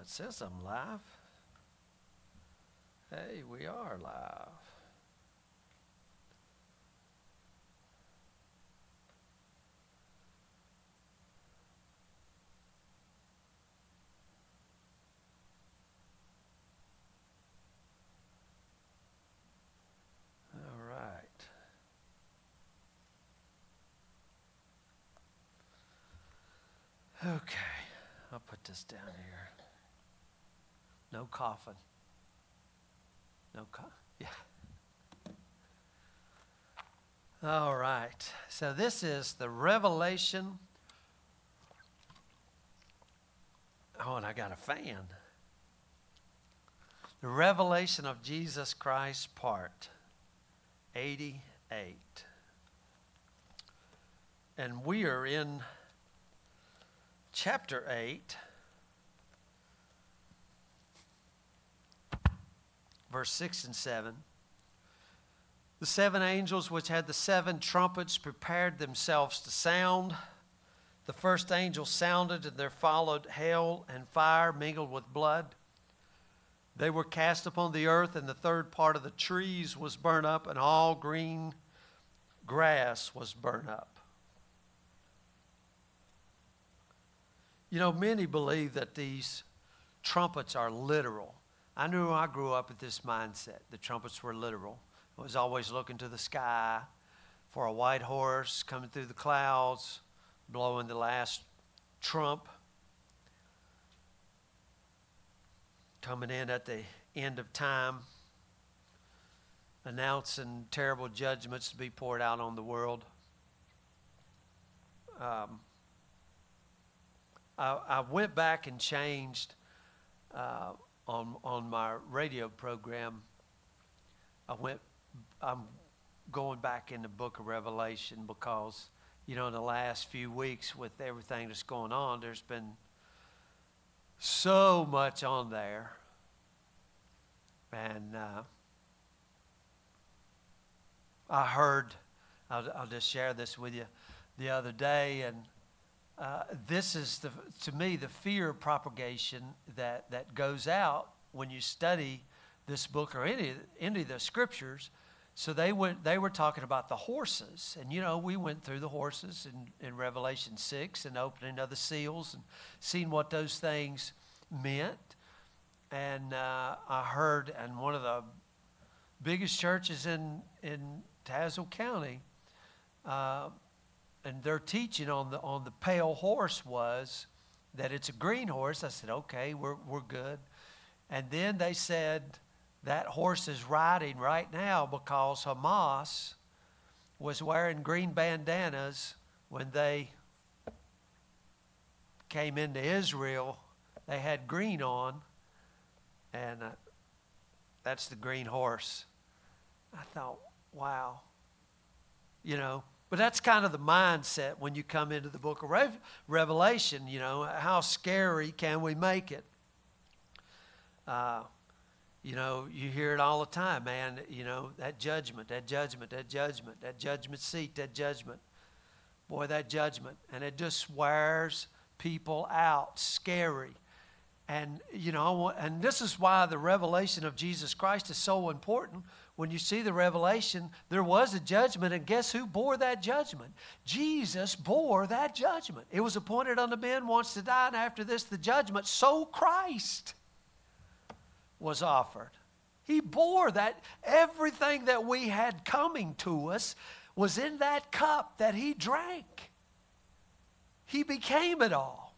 It says I'm live. Hey, we are live. All right. Okay, I'll put this down here. No coughing. No cough. Yeah. All right. So this is the revelation. Oh, and I got a fan. The revelation of Jesus Christ, part 88. And we are in chapter 8. Verse 6 and 7. The seven angels which had the seven trumpets prepared themselves to sound. The first angel sounded, and there followed hail and fire mingled with blood. They were cast upon the earth, and the third part of the trees was burnt up, and all green grass was burnt up. You know, many believe that these trumpets are literal. I knew I grew up with this mindset. The trumpets were literal. I was always looking to the sky for a white horse coming through the clouds, blowing the last trump, coming in at the end of time, announcing terrible judgments to be poured out on the world. I went back and changed on my radio program. I'm going back in the book of Revelation because, you know, in the last few weeks with everything that's going on, there's been so much on there. And I heard, I'll just share this with you the other day, and this is, to me, the fear propagation that goes out when you study this book or any of the scriptures. So they were talking about the horses. And, you know, we went through the horses in Revelation 6 and opening of the seals and seeing what those things meant. And I heard in one of the biggest churches in Tazewell County, and their teaching on the pale horse was that it's a green horse. I said, okay, we're good. And then they said that horse is riding right now because Hamas was wearing green bandanas when they came into Israel. They had green on, and that's the green horse. I thought, wow, you know. But that's kind of the mindset when you come into the book of Revelation, you know. How scary can we make it? You know, you hear it all the time, man. You know, that judgment, that judgment, that judgment, that judgment seat, that judgment. Boy, that judgment. And it just wears people out, scary. And, you know, and this is why the revelation of Jesus Christ is so important. When you see the revelation, there was a judgment, and guess who bore that judgment? Jesus bore that judgment. It was appointed unto men once to die, and after this the judgment. So Christ was offered. He bore that. Everything that we had coming to us was in that cup that he drank. He became it all.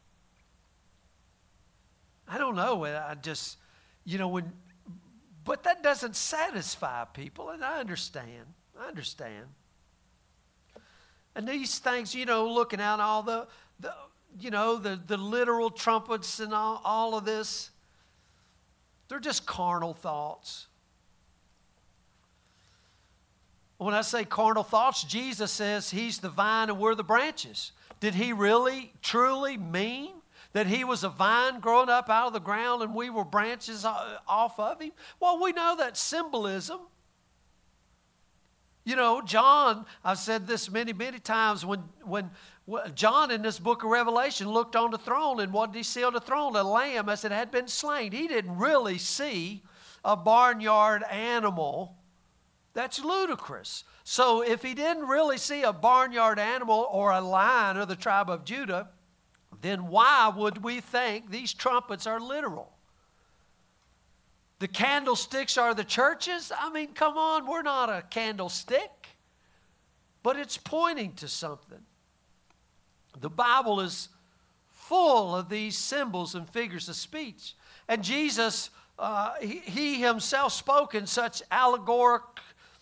I don't know. I just, you know, but that doesn't satisfy people, and I understand. And these things, you know, looking out all the literal trumpets and all of this, they're just carnal thoughts. When I say carnal thoughts, Jesus says he's the vine and we're the branches. Did he really, truly mean that he was a vine growing up out of the ground and we were branches off of him? Well, we know that symbolism. You know, John, I've said this many, many times, when John in this book of Revelation looked on the throne, and what did he see on the throne? A lamb as it had been slain. He didn't really see a barnyard animal. That's ludicrous. So if he didn't really see a barnyard animal or a lion of the tribe of Judah, then why would we think these trumpets are literal? The candlesticks are the churches? I mean, come on, we're not a candlestick. But it's pointing to something. The Bible is full of these symbols and figures of speech. And Jesus, he himself spoke in such allegorical,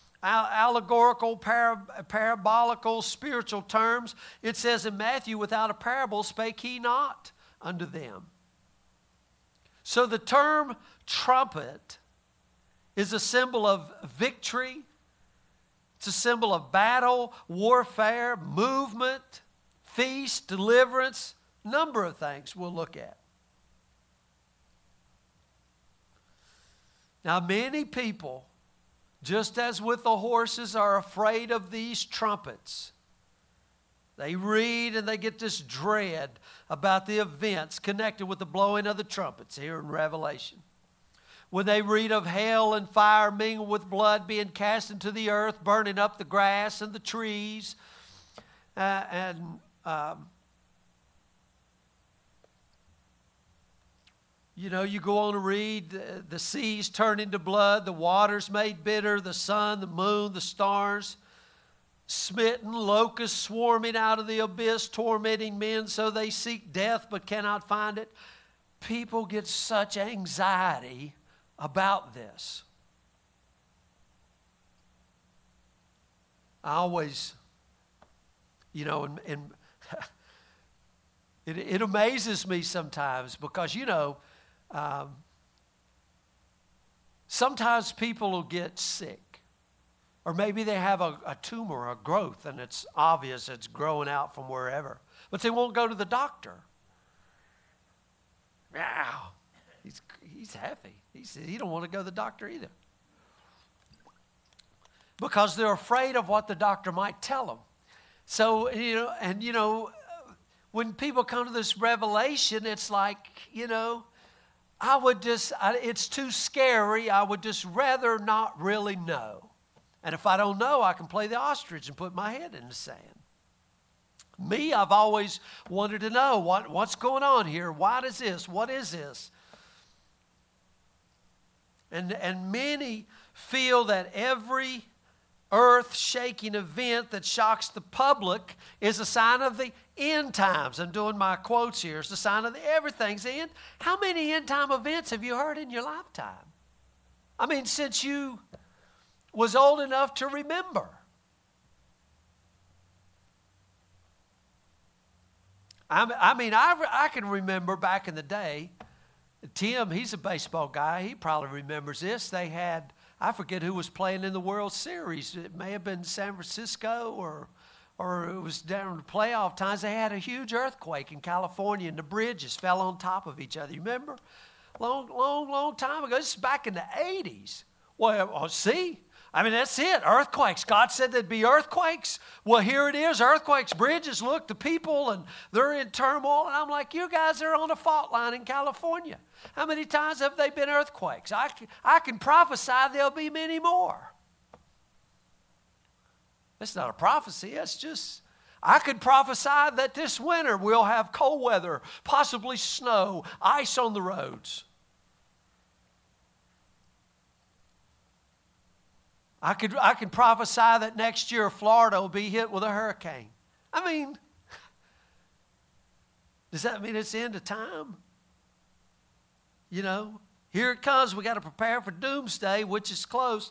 parabolical, spiritual terms. It says in Matthew, without a parable spake he not unto them. So the term trumpet is a symbol of victory. It's a symbol of battle, warfare, movement, feast, deliverance, number of things we'll look at. Now, many people, just as with the horses, are afraid of these trumpets. They read and they get this dread about the events connected with the blowing of the trumpets here in Revelation. When they read of hell and fire mingled with blood being cast into the earth, burning up the grass and the trees, you know, you go on to read the seas turn into blood, the waters made bitter, the sun, the moon, the stars smitten, locusts swarming out of the abyss, tormenting men so they seek death but cannot find it. People get such anxiety about this. I always, you know, and it amazes me sometimes because, you know, sometimes people will get sick. Or maybe they have a tumor or a growth, and it's obvious it's growing out from wherever. But they won't go to the doctor. Wow, he's heavy. He don't want to go to the doctor either. Because they're afraid of what the doctor might tell them. So, you know, when people come to this revelation, it's like, you know, it's too scary. I would just rather not really know. And if I don't know, I can play the ostrich and put my head in the sand. Me, I've always wanted to know what's going on here. Why does this? What is this? And many feel that every earth-shaking event that shocks the public is a sign of the end times. I'm doing my quotes here. It's a sign of everything's the end. How many end-time events have you heard in your lifetime? I mean, since you was old enough to remember. I can remember back in the day, Tim, he's a baseball guy. He probably remembers this. They had, I forget who was playing in the World Series. It may have been San Francisco or it was down in the playoff times. They had a huge earthquake in California and the bridges fell on top of each other. You remember? Long time ago. This is back in the 80s. Well, see? I mean, that's it. Earthquakes. God said there'd be earthquakes. Well, here it is. Earthquakes, bridges. Look, the people, and they're in turmoil. And I'm like, you guys are on a fault line in California. How many times have they been earthquakes? I can prophesy there'll be many more. That's not a prophecy. That's just, I could prophesy that this winter we'll have cold weather, possibly snow, ice on the roads. I could prophesy that next year Florida will be hit with a hurricane. I mean, does that mean it's the end of time? You know, here it comes. We got to prepare for doomsday, which is close.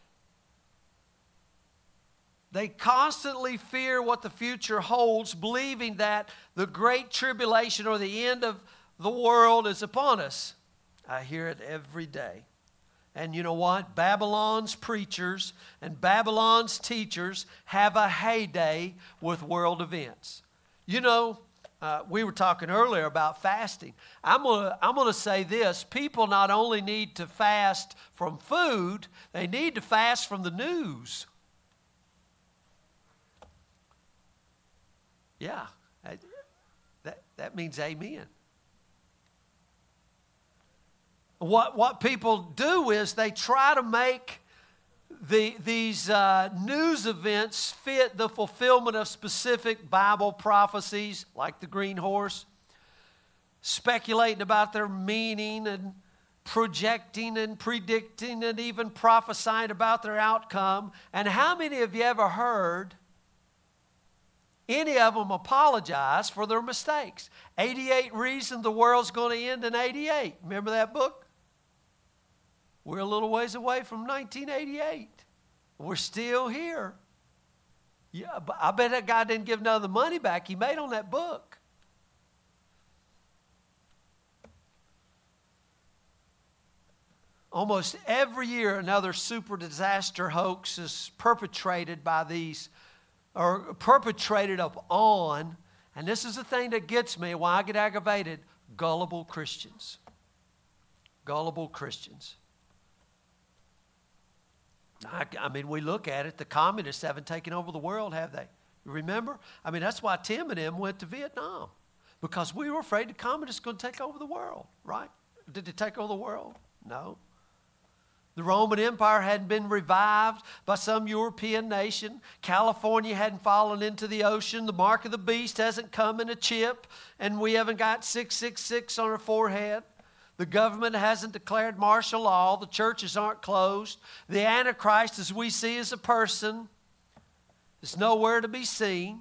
They constantly fear what the future holds, believing that the great tribulation or the end of the world is upon us. I hear it every day. And you know what? Babylon's preachers and Babylon's teachers have a heyday with world events. You know, we were talking earlier about fasting. I'm gonna say this. People not only need to fast from food, they need to fast from the news. Yeah, that means amen. What people do is they try to make these news events fit the fulfillment of specific Bible prophecies, like the green horse, speculating about their meaning and projecting and predicting and even prophesying about their outcome. And how many of you ever heard any of them apologize for their mistakes? 88 Reasons the World's Going to End in 88. Remember that book? We're a little ways away from 1988. We're still here. Yeah, but I bet that guy didn't give none of the money back he made on that book. Almost every year, another super disaster hoax is perpetrated by these, or perpetrated upon, and this is the thing that gets me, why I get aggravated, gullible Christians. Gullible Christians. I mean, we look at it, the communists haven't taken over the world, have they? Remember? I mean, that's why Tim and them went to Vietnam, because we were afraid the communists were going to take over the world, right? Did they take over the world? No. The Roman Empire hadn't been revived by some European nation. California hadn't fallen into the ocean. The mark of the beast hasn't come in a chip, and we haven't got 666 on our forehead. The government hasn't declared martial law. The churches aren't closed. The Antichrist, as we see, is a person. Is nowhere to be seen.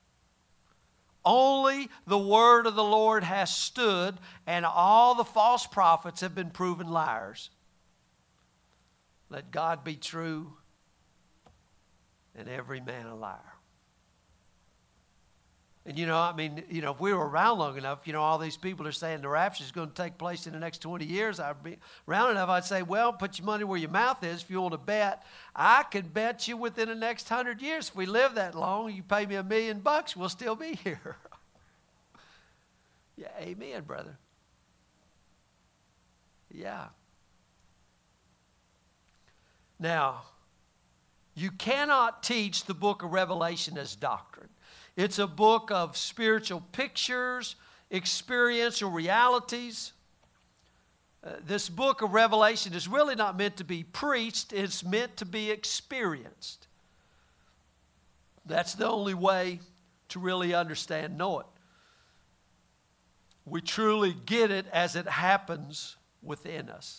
Only the word of the Lord has stood, and all the false prophets have been proven liars. Let God be true and every man a liar. And if we were around long enough, all these people are saying the rapture is going to take place in the next 20 years. I'd be around enough, I'd say, well, put your money where your mouth is if you want to bet. I could bet you within the next 100 years, if we live that long, you pay me $1 million, we'll still be here. Yeah, amen, brother. Yeah. Now, you cannot teach the book of Revelation as doctrine. It's a book of spiritual pictures, experiential realities. This book of Revelation is really not meant to be preached. It's meant to be experienced. That's the only way to really understand, know it. We truly get it as it happens within us.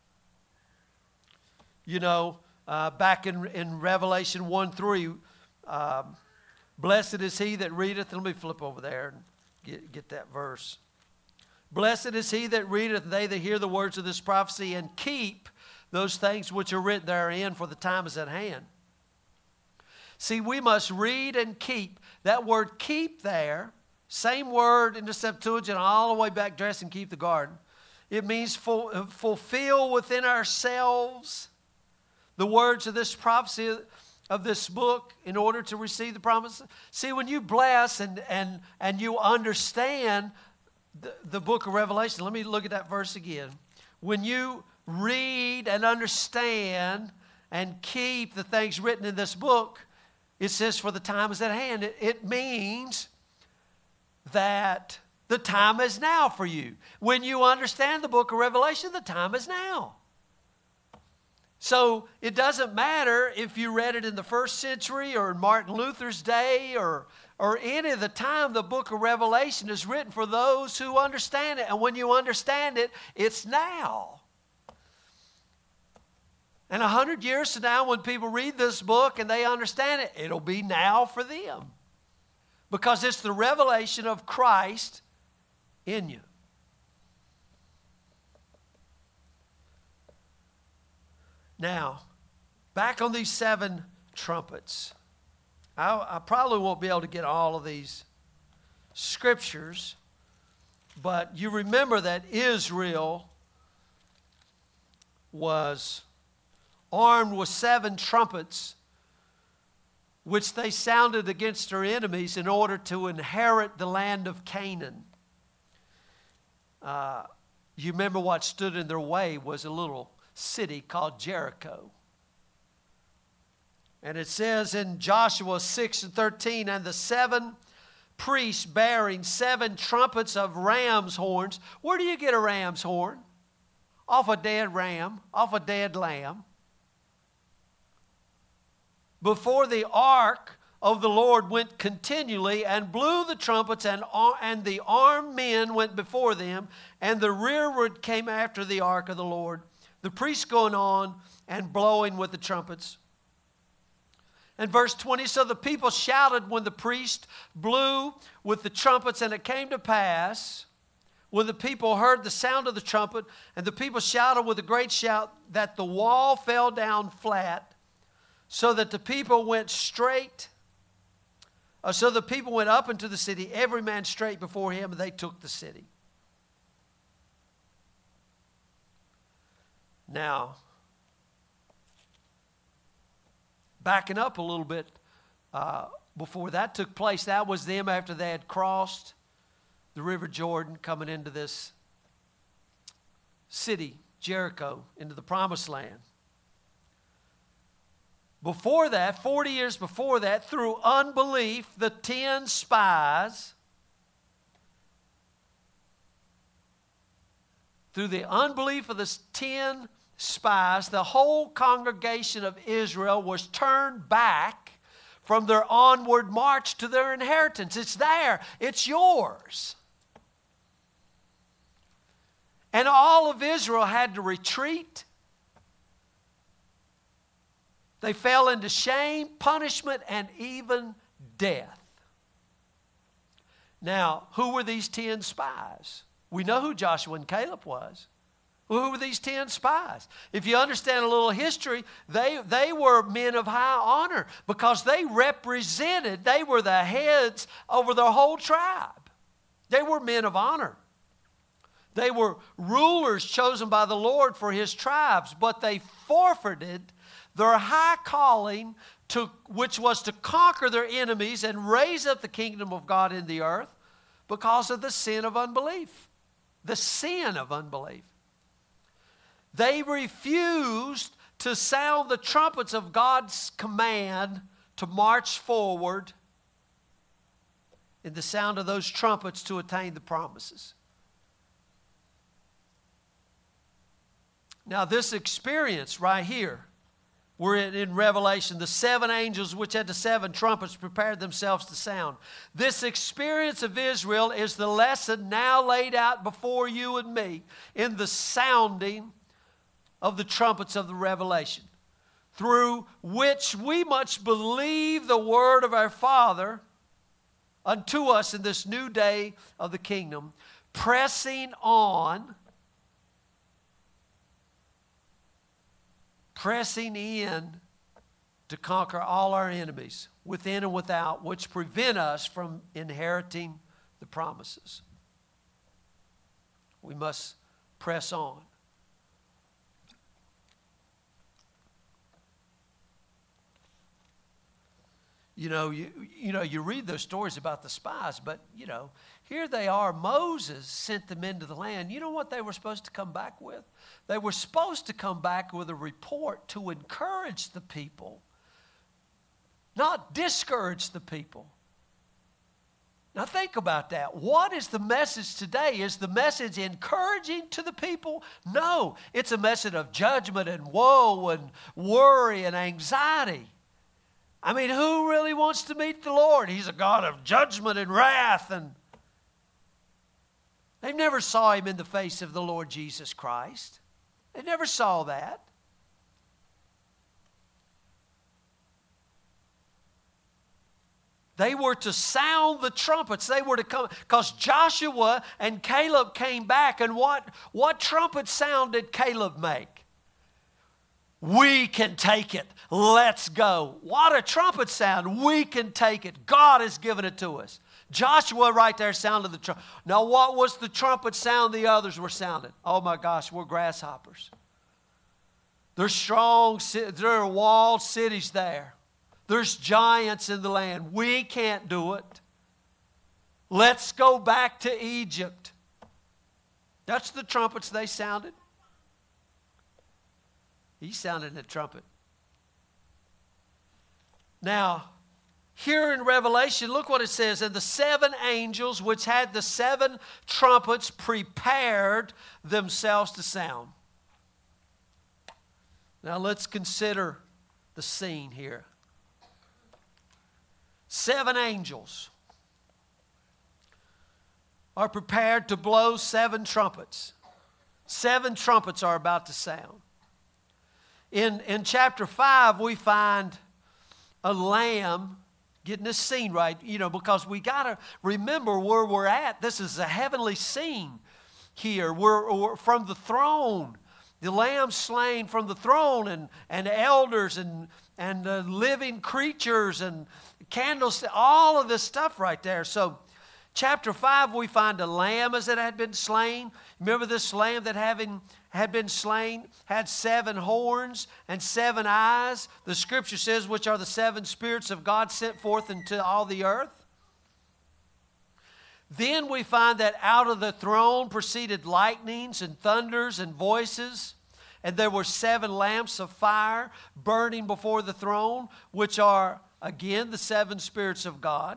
Back in Revelation 1:3, blessed is he that readeth. Let me flip over there and get that verse. Blessed is he that readeth, they that hear the words of this prophecy and keep those things which are written therein, for the time is at hand. See, we must read and keep. That word keep there, same word in the Septuagint all the way back, dress and keep the garden. It means fulfill within ourselves the words of this prophecy of this book in order to receive the promise. See, when you bless and you understand the book of Revelation, let me look at that verse again. When you read and understand and keep the things written in this book, it says for the time is at hand. It means that the time is now for you. When you understand the book of Revelation, the time is now. So it doesn't matter if you read it in the first century or in Martin Luther's day or any of the time. The book of Revelation is written for those who understand it. And when you understand it, it's now. And 100 years from now, when people read this book and they understand it, it'll be now for them. Because it's the revelation of Christ in you. Now, back on these 7 trumpets. I probably won't be able to get all of these scriptures, but you remember that Israel was armed with 7 trumpets, which they sounded against their enemies in order to inherit the land of Canaan. You remember what stood in their way was a little city called Jericho. And it says in Joshua 6:13, and the 7 priests bearing 7 trumpets of ram's horns. Where do you get a ram's horn? Off a dead ram, off a dead lamb. Before the ark of the Lord went continually and blew the trumpets, and the armed men went before them, and the rearward came after the ark of the Lord. The priests going on and blowing with the trumpets. And verse 20, so the people shouted when the priest blew with the trumpets, and it came to pass, when the people heard the sound of the trumpet, and the people shouted with a great shout, that the wall fell down flat, so that the people went straight. So the people went up into the city, every man straight before him, and they took the city. Now, backing up a little bit, before that took place, that was them after they had crossed the river Jordan, coming into this city, Jericho, into the promised land. Before that, 40 years before that, through unbelief, the 10 spies, through the unbelief of the 10 spies, the whole congregation of Israel was turned back from their onward march to their inheritance. It's there. It's yours. And all of Israel had to retreat. They fell into shame, punishment, and even death. Now, who were these 10 spies? We know who Joshua and Caleb was. Well, who were these 10 spies? If you understand a little history, they were men of high honor because they were the heads over their whole tribe. They were men of honor. They were rulers chosen by the Lord for his tribes, but they forfeited their high calling, which was to conquer their enemies and raise up the kingdom of God in the earth, because of the sin of unbelief. The sin of unbelief. They refused to sound the trumpets of God's command to march forward in the sound of those trumpets to attain the promises. Now, this experience right here, we're in Revelation, the 7 angels which had the 7 trumpets prepared themselves to sound. This experience of Israel is the lesson now laid out before you and me in the sounding of the trumpets of the Revelation, through which we must believe the word of our Father unto us in this new day of the kingdom, pressing on, pressing in to conquer all our enemies within and without, which prevent us from inheriting the promises. We must press on. You read those stories about the spies, but, here they are. Moses sent them into the land. You know what they were supposed to come back with? They were supposed to come back with a report to encourage the people, not discourage the people. Now think about that. What is the message today? Is the message encouraging to the people? No, it's a message of judgment and woe and worry and anxiety. I mean, who really wants to meet the Lord? He's a God of judgment and wrath. And they never saw him in the face of the Lord Jesus Christ. They never saw that. They were to sound the trumpets. They were to come, because Joshua and Caleb came back. And what trumpet sound did Caleb make? We can take it. Let's go. What a trumpet sound. We can take it. God has given it to us. Joshua right there sounded the trumpet. Now what was the trumpet sound the others were sounding? Oh my gosh, we're grasshoppers. There's strong, there are walled cities there. There's giants in the land. We can't do it. Let's go back to Egypt. That's the trumpets they sounded. He sounded a trumpet. Now, here in Revelation, look what it says. And the 7 angels which had the 7 trumpets prepared themselves to sound. Now let's consider the scene here. 7 angels are prepared to blow 7 trumpets. 7 trumpets are about to sound. In chapter 5, we find a lamb getting this scene right, because we got to remember where we're at. This is a heavenly scene here. We're from the throne. The lamb slain from the throne, and elders and living creatures and candles, all of this stuff right there. So chapter 5, we find a lamb as it had been slain. Remember this lamb that had been slain had 7 horns and 7 eyes. The scripture says, which are the 7 spirits of God sent forth into all the earth. Then we find that out of the throne proceeded lightnings and thunders and voices. And there were 7 lamps of fire burning before the throne, which are, again, the 7 spirits of God.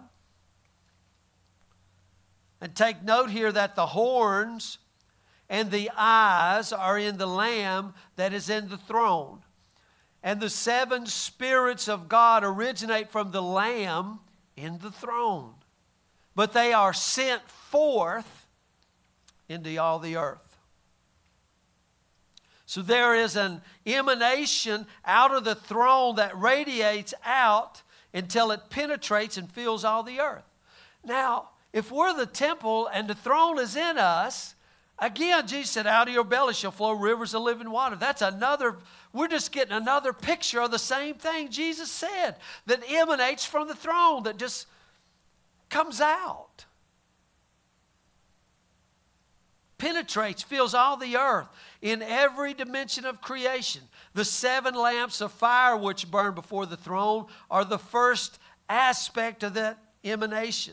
And take note here that the horns and the eyes are in the Lamb that is in the throne. And the 7 spirits of God originate from the Lamb in the throne. But they are sent forth into all the earth. So there is an emanation out of the throne that radiates out until it penetrates and fills all the earth. Now, if we're the temple and the throne is in us, again, Jesus said, out of your belly shall flow rivers of living water. We're just getting another picture of the same thing Jesus said that emanates from the throne, that just comes out. Penetrates, fills all the earth in every dimension of creation. The 7 lamps of fire which burn before the throne are the first aspect of that emanation.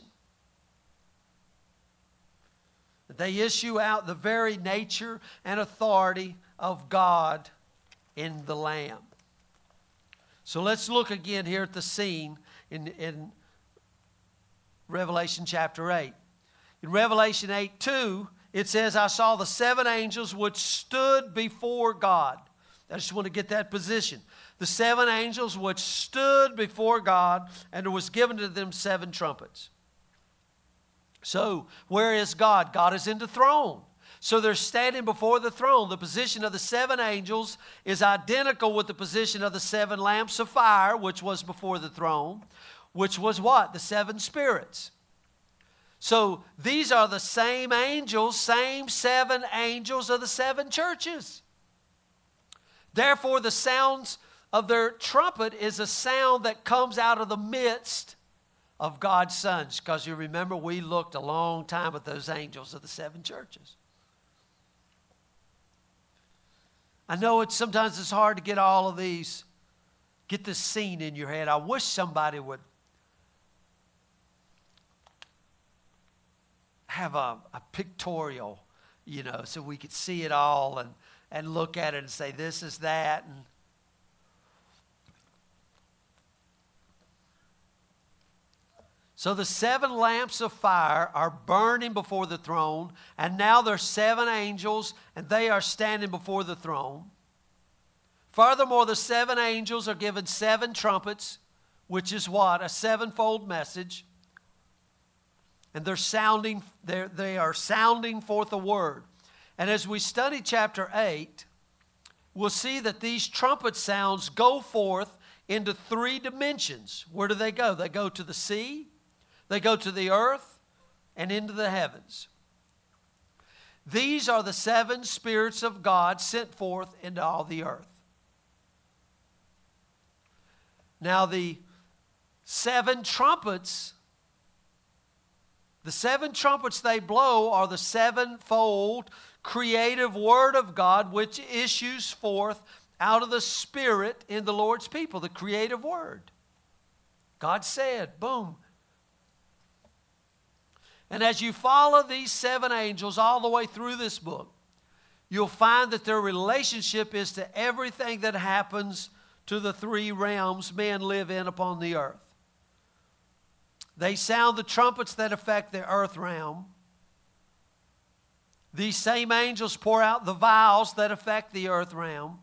They issue out the very nature and authority of God in the Lamb. So let's look again here at the scene in Revelation chapter 8. In Revelation 8:2, it says, I saw the 7 angels which stood before God. I just want to get that position. The 7 angels which stood before God, and there was given to them 7 trumpets. So, where is God? God is in the throne. So they're standing before the throne. The position of the 7 angels is identical with the position of the 7 lamps of fire, which was before the throne, which was what? The 7 spirits. So these are the same angels, same 7 angels of the 7 churches. Therefore, the sounds of their trumpet is a sound that comes out of the midst of God's sons. Because you remember, we looked a long time at those angels of the 7 churches. I know sometimes it's hard to get all of these, get this scene in your head. I wish somebody would have a pictorial, so we could see it all and look at it and say, this is that. And so the 7 lamps of fire are burning before the throne, and now there's 7 angels, and they are standing before the throne. Furthermore, the 7 angels are given 7 trumpets, which is what? A 7-fold message. And they are sounding forth a word. And as we study chapter 8, we'll see that these trumpet sounds go forth into 3 dimensions. Where do they go? They go to the sea, they go to the earth, and into the heavens. These are the 7 spirits of God sent forth into all the earth. Now the 7 trumpets they blow are the 7-fold creative word of God which issues forth out of the Spirit in the Lord's people, the creative word. God said, boom. And as you follow these 7 angels all the way through this book, you'll find that their relationship is to everything that happens to the 3 realms men live in upon the earth. They sound the trumpets that affect the earth realm. These same angels pour out the vials that affect the earth realm.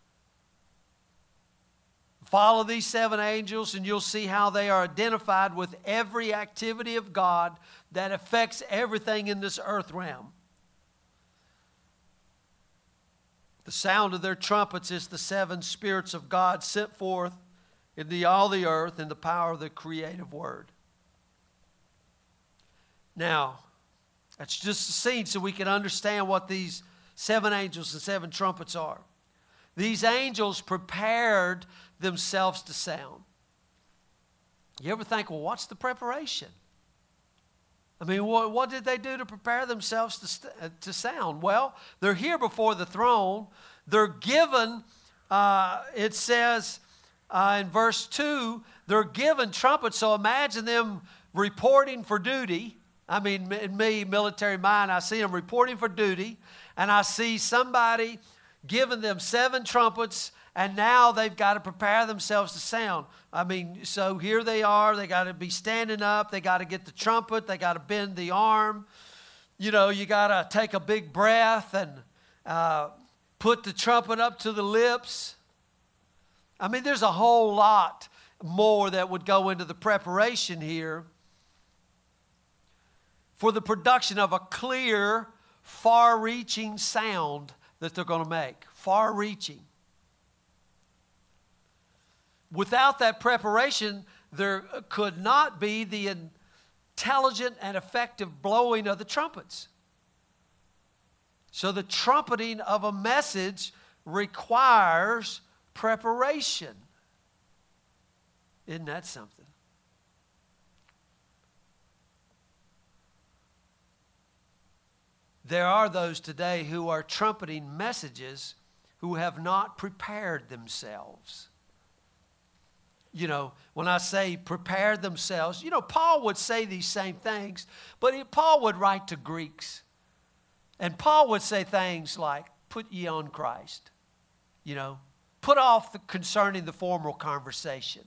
Follow these 7 angels and you'll see how they are identified with every activity of God that affects everything in this earth realm. The sound of their trumpets is the 7 spirits of God sent forth into all the earth in the power of the creative word. Now, that's just a scene so we can understand what these 7 angels and 7 trumpets are. These angels prepared themselves to sound. You ever think, well, what's the preparation? I mean, what did they do to prepare themselves to sound? Well, they're here before the throne. They're given, it says in verse 2, they're given trumpets. So imagine them reporting for duty. I mean, in me, military mind, I see them reporting for duty. And I see somebody giving them 7 trumpets. And now they've got to prepare themselves to sound. I mean, so here they are. They got to be standing up. They got to get the trumpet. They got to bend the arm. You know, you got to take a big breath and put the trumpet up to the lips. I mean, there's a whole lot more that would go into the preparation here for the production of a clear, far-reaching sound that they're going to make. Far-reaching. Without that preparation, there could not be the intelligent and effective blowing of the trumpets. So the trumpeting of a message requires preparation. Isn't that something? There are those today who are trumpeting messages who have not prepared themselves. You know, when I say prepare themselves, you know, Paul would say these same things, but Paul would write to Greeks. And Paul would say things like, put ye on Christ. You know, put off concerning the formal conversation.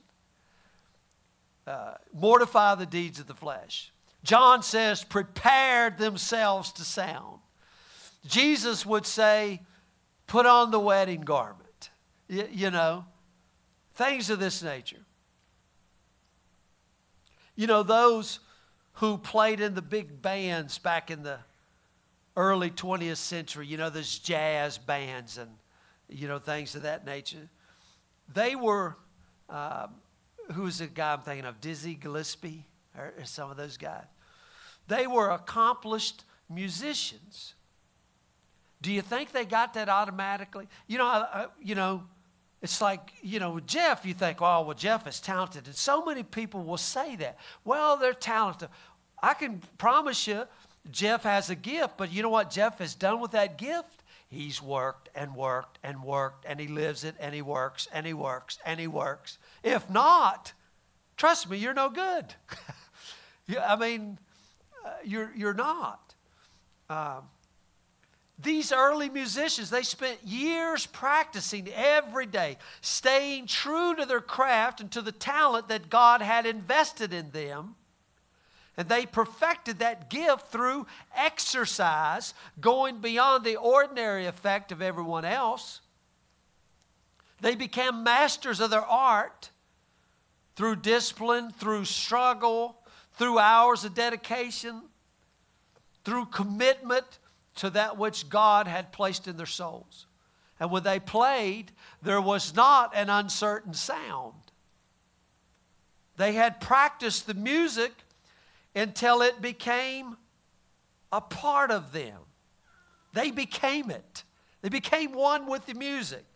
Mortify the deeds of the flesh. John says, prepared themselves to sound. Jesus would say, put on the wedding garment. You know. Things of this nature. You know, those who played in the big bands back in the early 20th century, you know, those jazz bands and, you know, things of that nature. They were, who's the guy I'm thinking of, Dizzy Gillespie, or some of those guys. They were accomplished musicians. Do you think they got that automatically? You know, it's like, you know, with Jeff, you think, oh, well, Jeff is talented. And so many people will say that. Well, they're talented. I can promise you, Jeff has a gift. But you know what Jeff has done with that gift? He's worked and worked and worked, and he lives it, and he works and he works and he works. If not, trust me, you're no good. I mean, you're not. These early musicians, they spent years practicing every day, staying true to their craft and to the talent that God had invested in them. And they perfected that gift through exercise, going beyond the ordinary effect of everyone else. They became masters of their art through discipline, through struggle, through hours of dedication, through commitment to that which God had placed in their souls. And when they played, there was not an uncertain sound. They had practiced the music until it became a part of them. They became it. They became one with the music.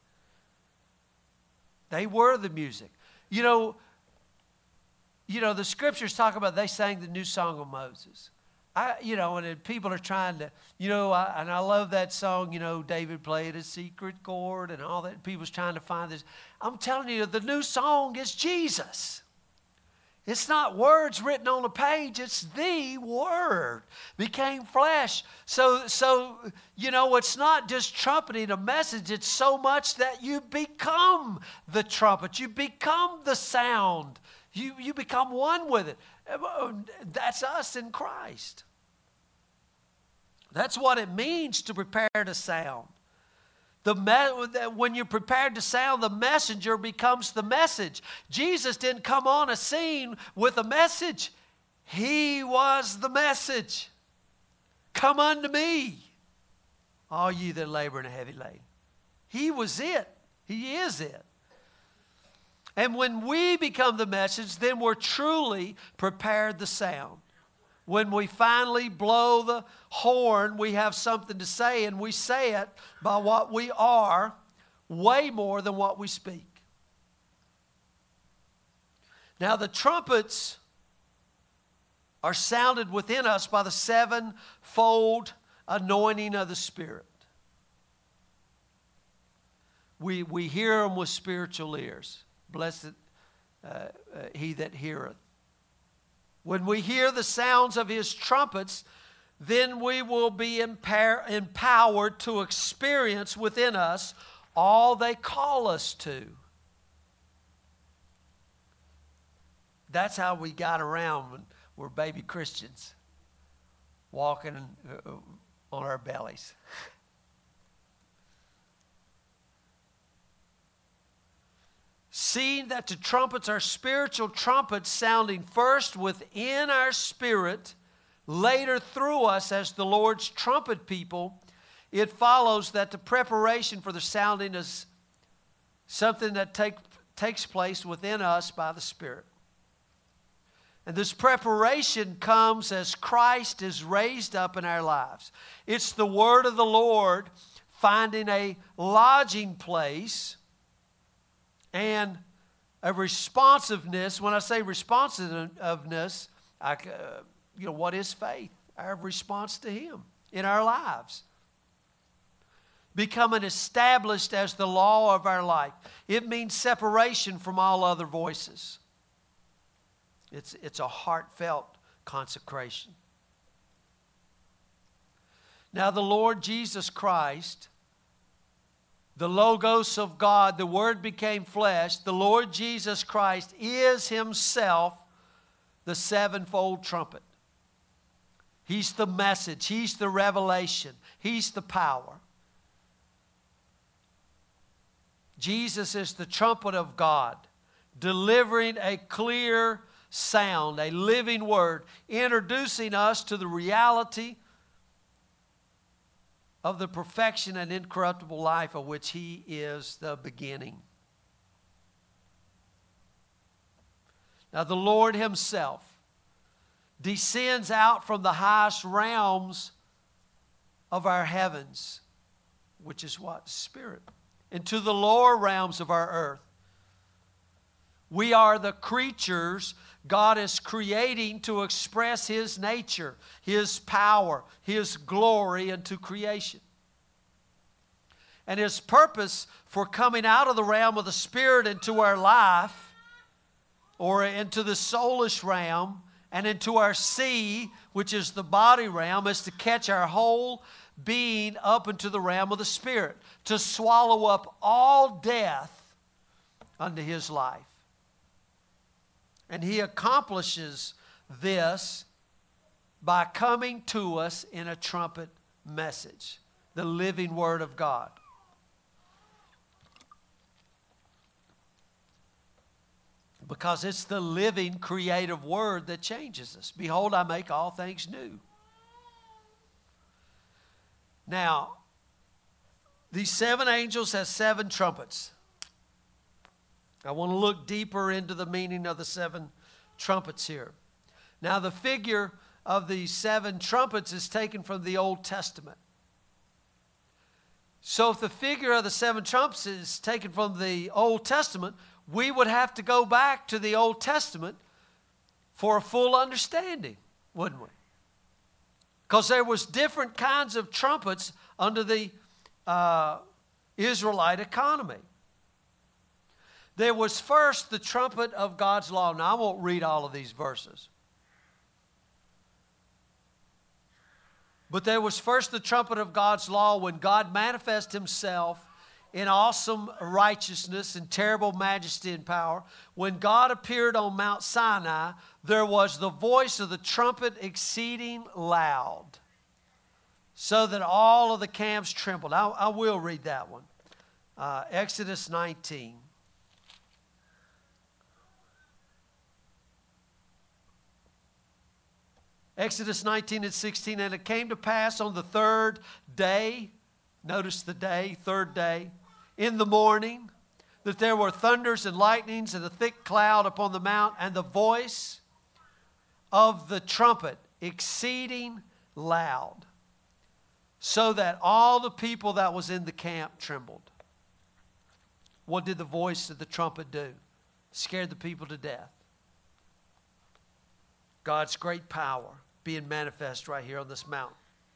They were the music. You know, the scriptures talk about they sang the new song of Moses. And people are trying to, and I love that song, David played a secret chord and all that. People's trying to find this. I'm telling you, the new song is Jesus. It's not words written on a page. It's the Word became flesh. So it's not just trumpeting a message. It's so much that you become the trumpet. You become the sound. You become one with it. That's us in Christ. That's what it means to prepare to sound. When you're prepared to sound, the messenger becomes the message. Jesus didn't come on a scene with a message. He was the message. Come unto me, all you that labor and are heavy laden. He was it. He is it. And when we become the message, then we're truly prepared to sound. When we finally blow the horn, we have something to say, and we say it by what we are way more than what we speak. Now, the trumpets are sounded within us by the sevenfold anointing of the Spirit. We hear them with spiritual ears. Blessed he that heareth. When we hear the sounds of his trumpets, then we will be empowered to experience within us all they call us to. That's how we got around when we're baby Christians, walking on our bellies. Seeing that the trumpets are spiritual trumpets sounding first within our spirit, later through us as the Lord's trumpet people, it follows that the preparation for the sounding is something that takes place within us by the Spirit. And this preparation comes as Christ is raised up in our lives. It's the word of the Lord finding a lodging place and a responsiveness. When I say responsiveness, what is faith? Our response to Him in our lives. Becoming established as the law of our life. It means separation from all other voices. It's a heartfelt consecration. Now the Lord Jesus Christ, the Logos of God, the Word became flesh, the Lord Jesus Christ is Himself the sevenfold trumpet. He's the message. He's the revelation. He's the power. Jesus is the trumpet of God, delivering a clear sound, a living word, introducing us to the reality of the perfection and incorruptible life of which He is the beginning. Now the Lord Himself descends out from the highest realms of our heavens, which is what? Spirit, into the lower realms of our earth. We are the creatures God is creating to express His nature, His power, His glory into creation. And His purpose for coming out of the realm of the Spirit into our life, or into the soulish realm, and into our sea, which is the body realm, is to catch our whole being up into the realm of the Spirit, to swallow up all death unto His life. And He accomplishes this by coming to us in a trumpet message, the living Word of God. Because it's the living, creative Word that changes us. Behold, I make all things new. Now, these seven angels have seven trumpets. I want to look deeper into the meaning of the seven trumpets here. Now, the figure of these seven trumpets is taken from the Old Testament. So if the figure of the seven trumpets is taken from the Old Testament, we would have to go back to the Old Testament for a full understanding, wouldn't we? Because there was different kinds of trumpets under the Israelite economy. There was first the trumpet of God's law. Now, I won't read all of these verses. But there was first the trumpet of God's law when God manifested Himself in awesome righteousness and terrible majesty and power. When God appeared on Mount Sinai, there was the voice of the trumpet exceeding loud, so that all of the camps trembled. I will read that one. Exodus 19. Exodus 19 and 16, and it came to pass on the third day, notice the day, third day, in the morning, that there were thunders and lightnings and a thick cloud upon the mount, and the voice of the trumpet exceeding loud, so that all the people that was in the camp trembled. What did the voice of the trumpet do? Scared the people to death. God's great power being manifest right here on this mountain.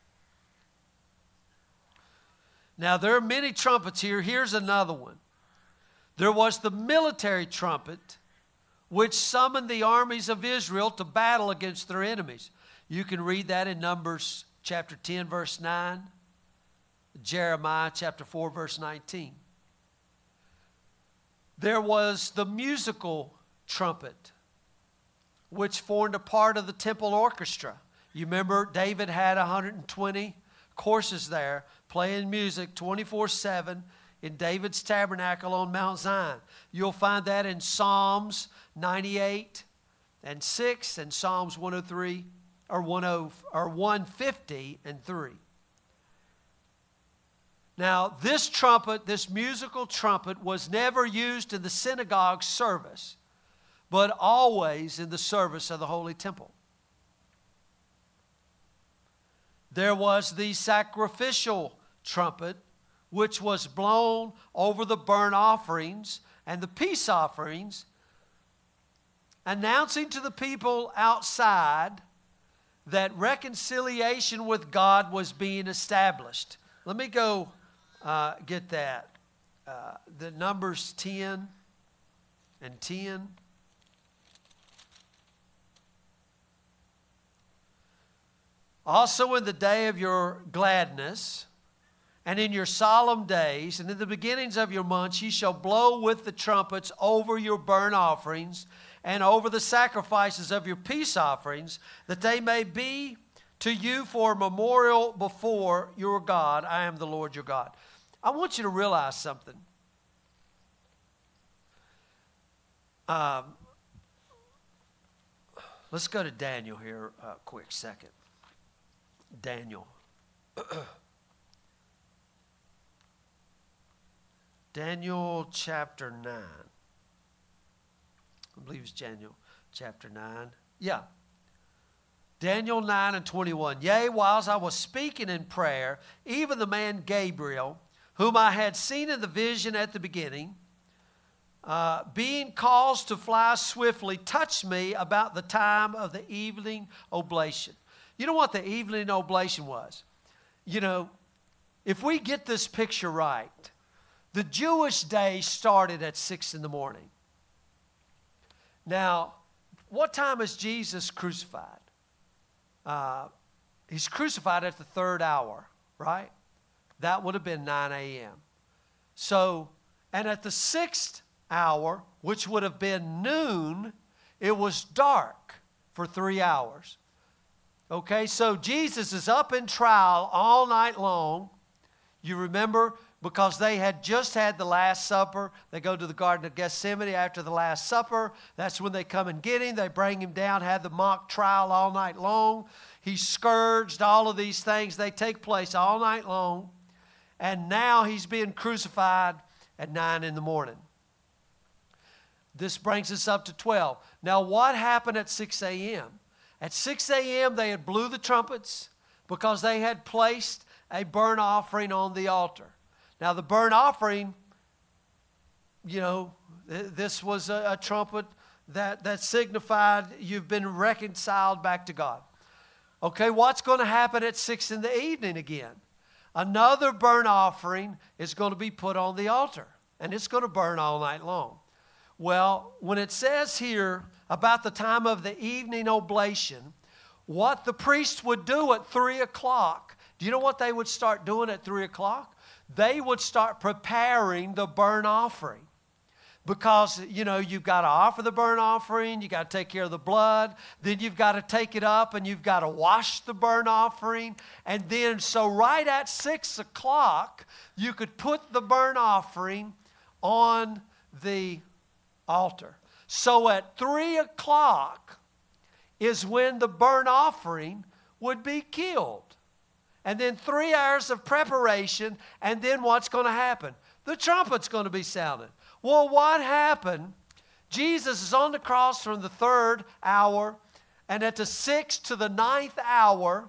Now, there are many trumpets here. Here's another one. There was the military trumpet, which summoned the armies of Israel to battle against their enemies. You can read that in Numbers chapter 10, verse 9, Jeremiah chapter 4, verse 19. There was the musical trumpet, which formed a part of the temple orchestra. You remember David had 120 courses there playing music 24/7 in David's tabernacle on Mount Zion. You'll find that in Psalms 98 and 6 and Psalms 103 or 150 and 3. Now, this trumpet, this musical trumpet, was never used in the synagogue service, but always in the service of the Holy Temple. There was the sacrificial trumpet, which was blown over the burnt offerings and the peace offerings, announcing to the people outside that reconciliation with God was being established. Let me go get that. The Numbers 10 and 10. Also in the day of your gladness, and in your solemn days, and in the beginnings of your months, ye shall blow with the trumpets over your burnt offerings, and over the sacrifices of your peace offerings, that they may be to you for a memorial before your God. I am the Lord your God. I want you to realize something. Let's go to Daniel here a quick second. Daniel. Daniel chapter 9. I believe it's Daniel chapter 9. Yeah. Daniel 9 and 21. Yea, whilst I was speaking in prayer, even the man Gabriel, whom I had seen in the vision at the beginning, being caused to fly swiftly, touched me about the time of the evening oblation. You know what the evening oblation was? You know, if we get this picture right, the Jewish day started at 6 in the morning. Now, what time is Jesus crucified? He's crucified at the third hour, right? That would have been 9 a.m. So, and at the sixth hour, which would have been noon, it was dark for 3 hours. Okay, so Jesus is up in trial all night long. You remember, because they had just had the Last Supper. They go to the Garden of Gethsemane after the Last Supper. That's when they come and get him. They bring him down, have the mock trial all night long. He's scourged, all of these things. They take place all night long. And now he's being crucified at 9 in the morning. This brings us up to 12. Now, what happened at 6 a.m.? At 6 a.m., they had blew the trumpets because they had placed a burnt offering on the altar. Now, the burnt offering, you know, this was a trumpet that signified you've been reconciled back to God. Okay, what's going to happen at 6 in the evening again? Another burnt offering is going to be put on the altar, and it's going to burn all night long. Well, when it says here about the time of the evening oblation, what the priest would do at 3 o'clock, Do you know what they would start doing at 3 o'clock? They would start preparing the burnt offering. Because, you've got to offer the burnt offering, you've got to take care of the blood, then you've got to take it up and you've got to wash the burnt offering. And then, so right at 6 o'clock, you could put the burnt offering on the altar. So at 3 o'clock is when the burnt offering would be killed. And then 3 hours of preparation, and then what's going to happen? The trumpet's going to be sounded. Well, what happened? Jesus is on the cross from the 3rd hour, and at the 6th to the 9th hour,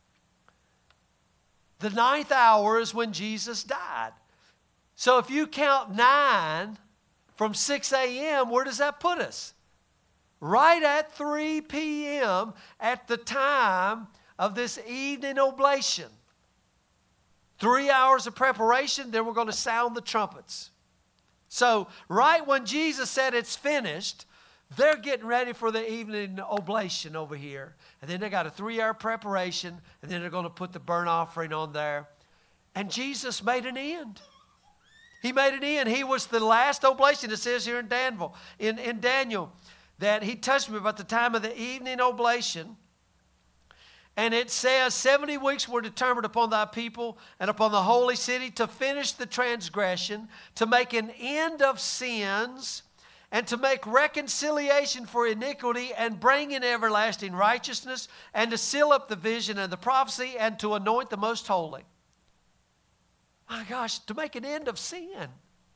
the 9th hour is when Jesus died. So if you count 9 from 6 a.m., where does that put us? Right at 3 p.m. at the time of this evening oblation. 3 hours of preparation, then we're going to sound the trumpets. So right when Jesus said it's finished, they're getting ready for the evening oblation over here. And then they got a 3-hour preparation, and then they're going to put the burnt offering on there. And Jesus made an end. He made an end. He was the last oblation. It says here in Daniel that he touched me about the time of the evening oblation. And it says, 70 weeks were determined upon thy people and upon the holy city to finish the transgression, to make an end of sins, and to make reconciliation for iniquity, and bring in everlasting righteousness, and to seal up the vision and the prophecy, and to anoint the most holy. My gosh, to make an end of sin.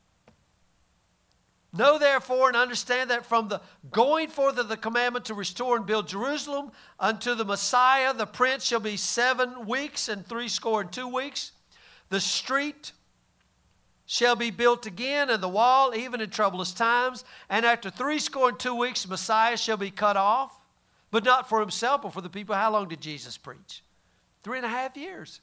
Know therefore and understand that from the going forth of the commandment to restore and build Jerusalem unto the Messiah, the Prince, shall be 7 weeks and 62 weeks. The street shall be built again, and the wall, even in troublous times. And after 62 weeks, the Messiah shall be cut off, but not for himself, but for the people. How long did Jesus preach? 3.5 years.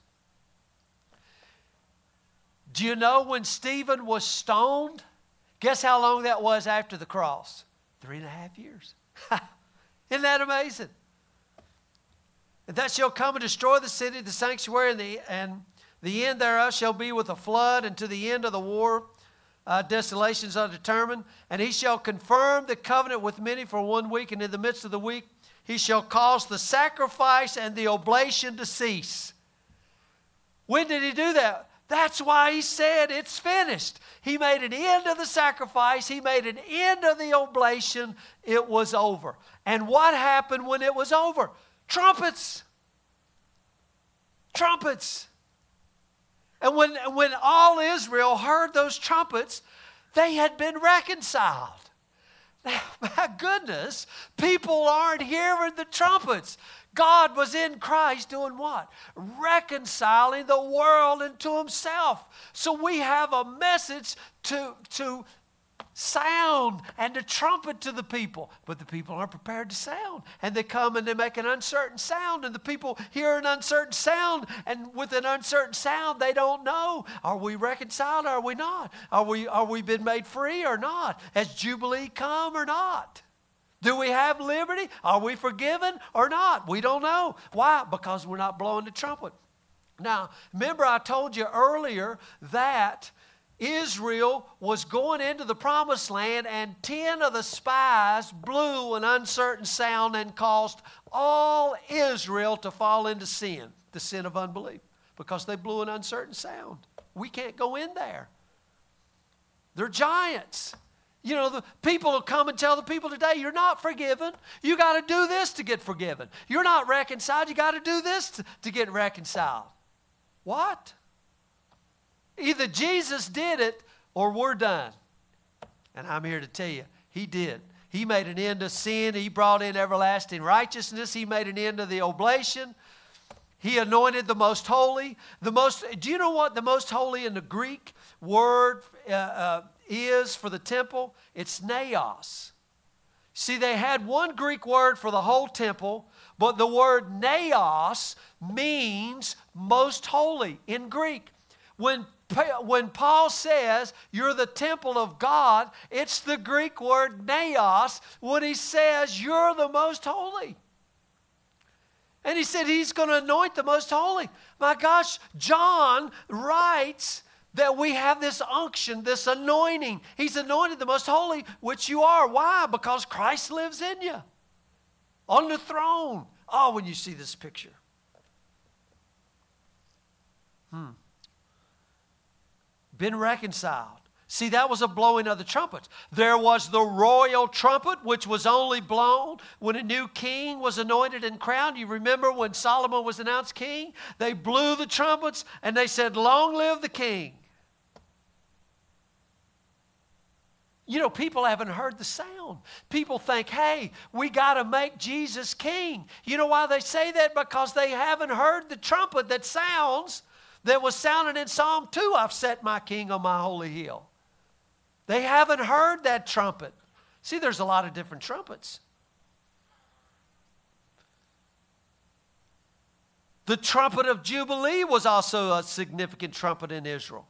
Do you know when Stephen was stoned? Guess how long that was after the cross? 3.5 years. Isn't that amazing? And that shall come and destroy the city, the sanctuary, and the end thereof shall be with a flood, and to the end of the war desolations are determined. And he shall confirm the covenant with many for 1 week, and in the midst of the week he shall cause the sacrifice and the oblation to cease. When did he do that? That's why he said it's finished. He made an end of the sacrifice. He made an end of the oblation. It was over. And what happened when it was over? Trumpets. Trumpets. And when all Israel heard those trumpets, they had been reconciled. Now, my goodness, people aren't hearing the trumpets. God was in Christ doing what? Reconciling the world into himself. So we have a message to sound and to trumpet to the people. But the people aren't prepared to sound. And they come and they make an uncertain sound. And the people hear an uncertain sound. And with an uncertain sound, they don't know. Are we reconciled or are we not? Are we been made free or not? Has Jubilee come or not? Do we have liberty? Are we forgiven or not? We don't know. Why? Because we're not blowing the trumpet. Now, remember I told you earlier that Israel was going into the promised land, and 10 of the spies blew an uncertain sound and caused all Israel to fall into sin, the sin of unbelief, because they blew an uncertain sound. We can't go in there. They're giants. You know, the people will come and tell the people today, you're not forgiven. You got to do this to get forgiven. You're not reconciled. You got to do this to get reconciled. What? Either Jesus did it or we're done. And I'm here to tell you, he did. He made an end of sin. He brought in everlasting righteousness. He made an end of the oblation. He anointed the most holy. Do you know what the most holy in the Greek word is for the temple? It's naos. See, they had one Greek word for the whole temple, but the word naos means most holy in Greek. When Paul says you're the temple of God, it's the Greek word naos when he says you're the most holy. And he said he's going to anoint the most holy. My gosh, John writes that we have this unction, this anointing. He's anointed the most holy, which you are. Why? Because Christ lives in you on the throne. Oh, when you see this picture. Been reconciled. See, that was a blowing of the trumpets. There was the royal trumpet, which was only blown when a new king was anointed and crowned. You remember when Solomon was announced king? They blew the trumpets and they said, "Long live the king." You know, people haven't heard the sound. People think, hey, we got to make Jesus king. You know why they say that? Because they haven't heard the trumpet that sounds, that was sounding in Psalm 2, "I've set my king on my holy hill." They haven't heard that trumpet. See, there's a lot of different trumpets. The trumpet of Jubilee was also a significant trumpet in Israel.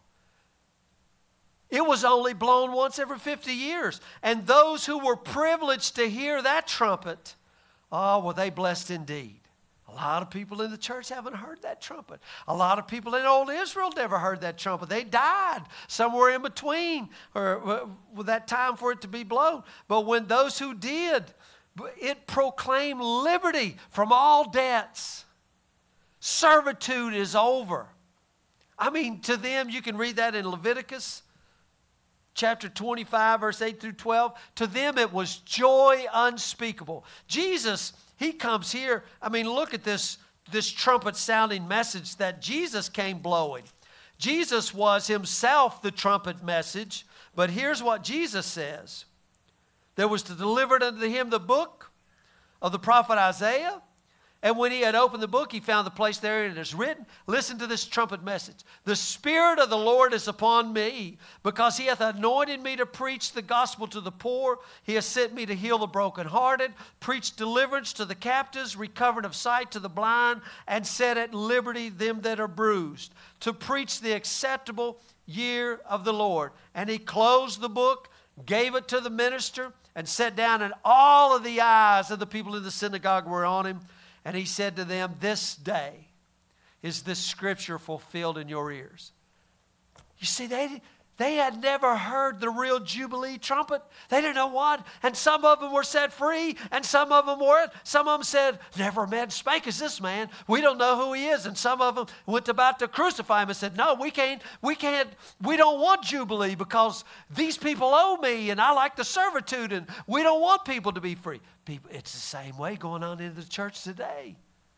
It was only blown once every 50 years. And those who were privileged to hear that trumpet, oh, were they blessed indeed. A lot of people in the church haven't heard that trumpet. A lot of people in old Israel never heard that trumpet. They died somewhere in between or with that time for it to be blown. But when those who did, it proclaimed liberty from all debts. Servitude is over. I mean, to them, you can read that in Leviticus chapter 25, verse 8 through 12. To them, it was joy unspeakable. Jesus, he comes here. I mean, look at this trumpet sounding message that Jesus came blowing. Jesus was himself the trumpet message, but here's what Jesus says. There was delivered unto him the book of the prophet Isaiah. And when he had opened the book, he found the place there, and it is written, listen to this trumpet message. The Spirit of the Lord is upon me, because he hath anointed me to preach the gospel to the poor. He has sent me to heal the brokenhearted, preach deliverance to the captives, recovering of sight to the blind, and set at liberty them that are bruised, to preach the acceptable year of the Lord. And he closed the book, gave it to the minister, and sat down, and all of the eyes of the people in the synagogue were on him. And he said to them, this day is this scripture fulfilled in your ears. You see, they had never heard the real Jubilee trumpet. They didn't know what. And some of them were set free, and some of them weren't. Some of them said, never man spake as this man. We don't know who he is. And some of them went about to crucify him and said, no, we don't want Jubilee because these people owe me, and I like the servitude, and we don't want people to be free. It's the same way going on in the church today.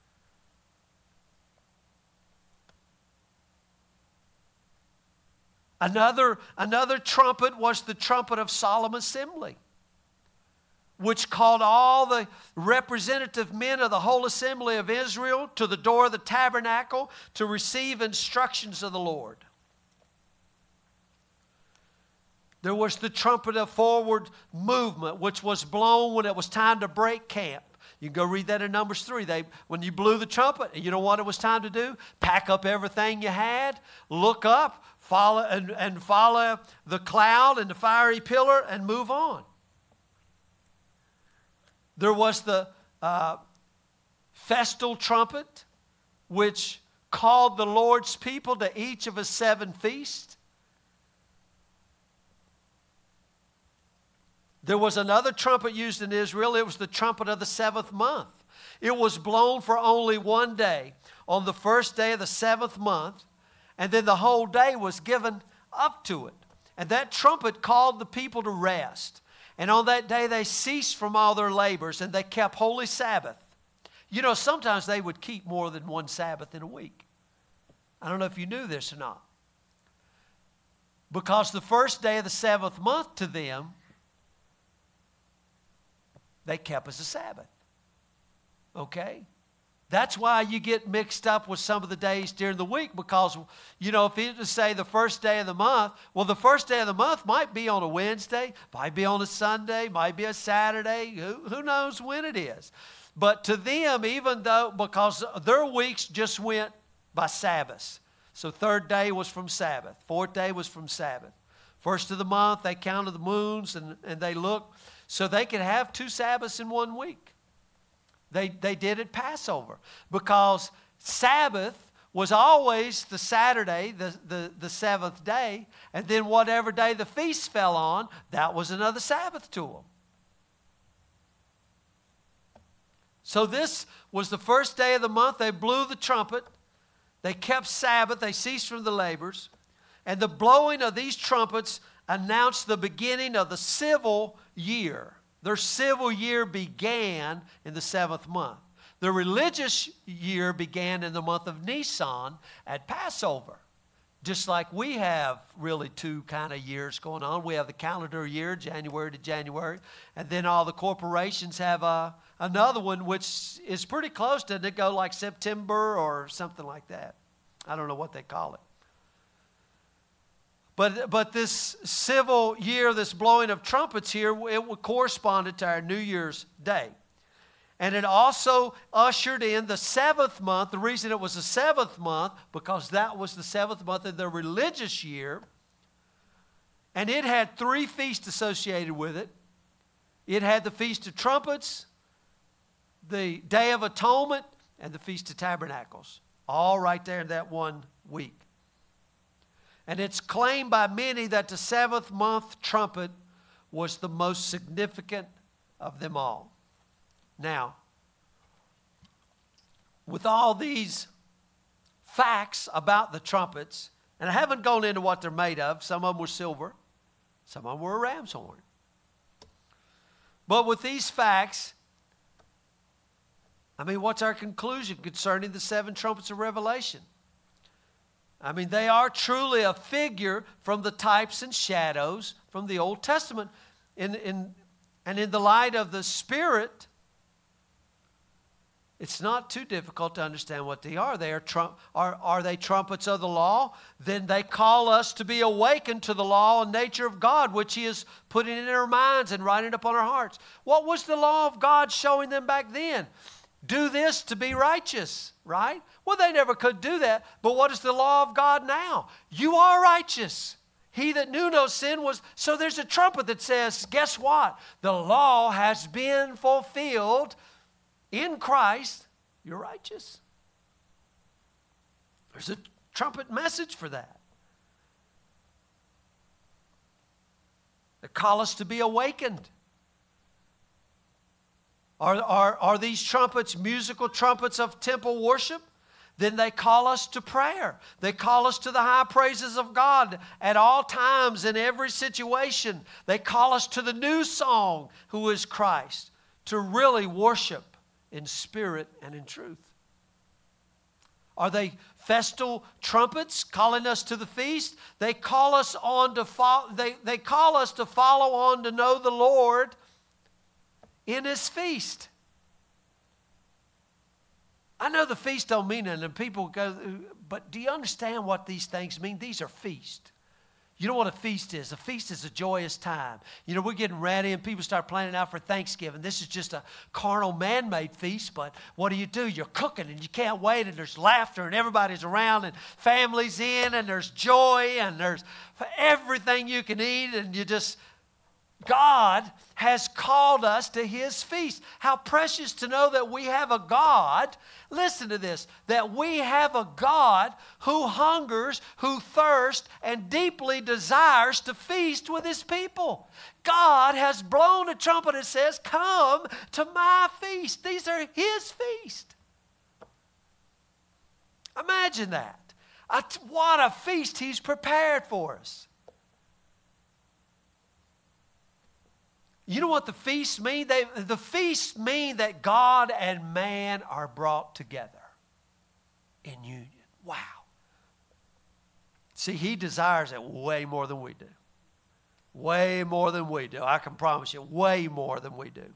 Another trumpet was the trumpet of solemn assembly, which called all the representative men of the whole assembly of Israel to the door of the tabernacle to receive instructions of the Lord. There was the trumpet of forward movement, which was blown when it was time to break camp. You can go read that in Numbers 3. When you blew the trumpet, you know what it was time to do? Pack up everything you had, look up, follow the cloud and the fiery pillar, and move on. There was the festal trumpet, which called the Lord's people to each of his 7 feasts. There was another trumpet used in Israel. It was the trumpet of the 7th month. It was blown for only one day, on the first day of the 7th month, and then the whole day was given up to it. And that trumpet called the people to rest. And on that day they ceased from all their labors, and they kept holy Sabbath. You know, sometimes they would keep more than one Sabbath in a week. I don't know if you knew this or not. Because the first day of the 7th month to them, they kept as a Sabbath. Okay? That's why you get mixed up with some of the days during the week, because, you know, if you just say the first day of the month, well, the first day of the month might be on a Wednesday, might be on a Sunday, might be a Saturday. Who knows when it is? But to them, even though, because their weeks just went by Sabbaths. So 3rd day was from Sabbath. 4th day was from Sabbath. First of the month, they counted the moons and they looked. So they could have 2 Sabbaths in 1 week. They did it Passover because Sabbath was always the Saturday, the seventh day, and then whatever day the feast fell on, that was another Sabbath to them. So this was the first day of the month. They blew the trumpet. They kept Sabbath. They ceased from the labors. And the blowing of these trumpets announced the beginning of the civil year. Their civil year began in the seventh month. The religious year began in the month of Nisan at Passover. Just like we have really two kind of years going on. We have the calendar year, January to January. And then all the corporations have another one which is pretty close. Doesn't it go like September or something like that? I don't know what they call it. But this civil year, this blowing of trumpets here, it corresponded to our New Year's Day. And it also ushered in the seventh month. The reason it was the seventh month, because that was the seventh month of the religious year. And it had 3 feasts associated with it. It had the Feast of Trumpets, the Day of Atonement, and the Feast of Tabernacles. All right there in that one week. And it's claimed by many that the seventh month trumpet was the most significant of them all. Now, with all these facts about the trumpets, and I haven't gone into what they're made of. Some of them were silver. Some of them were a ram's horn. But with these facts, I mean, what's our conclusion concerning the 7 trumpets of Revelation? I mean, they are truly a figure from the types and shadows from the Old Testament. And in the light of the Spirit, it's not too difficult to understand what they are. Are they trumpets of the law? Then they call us to be awakened to the law and nature of God, which He is putting in our minds and writing upon our hearts. What was the law of God showing them back then? Do this to be righteous, right? Well, they never could do that. But what is the law of God now? You are righteous. He that knew no sin was... So there's a trumpet that says, guess what? The law has been fulfilled in Christ. You're righteous. There's a trumpet message for that. They call us to be awakened. Are these trumpets musical trumpets of temple worship? Then they call us to prayer. They call us to the high praises of God at all times in every situation. They call us to the new song, who is Christ, to really worship in spirit and in truth. Are they festal trumpets calling us to the feast? They call us on to they call us to follow on to know the Lord in His feast. I know the feast don't mean anything, and people go, but do you understand what these things mean? These are feasts. You know what a feast is? A feast is a joyous time. You know, we're getting ready and people start planning out for Thanksgiving. This is just a carnal man-made feast, but what do? You're cooking and you can't wait, and there's laughter and everybody's around and family's in and there's joy and there's everything you can eat, and you just... God has called us to His feast. How precious to know that we have a God, listen to this, that we have a God who hungers, who thirsts, and deeply desires to feast with His people. God has blown a trumpet and says, come to my feast. These are His feast. Imagine that. What a feast He's prepared for us. You know what the feasts mean? The feasts mean that God and man are brought together in union. Wow. See, He desires it way more than we do. Way more than we do. I can promise you, way more than we do.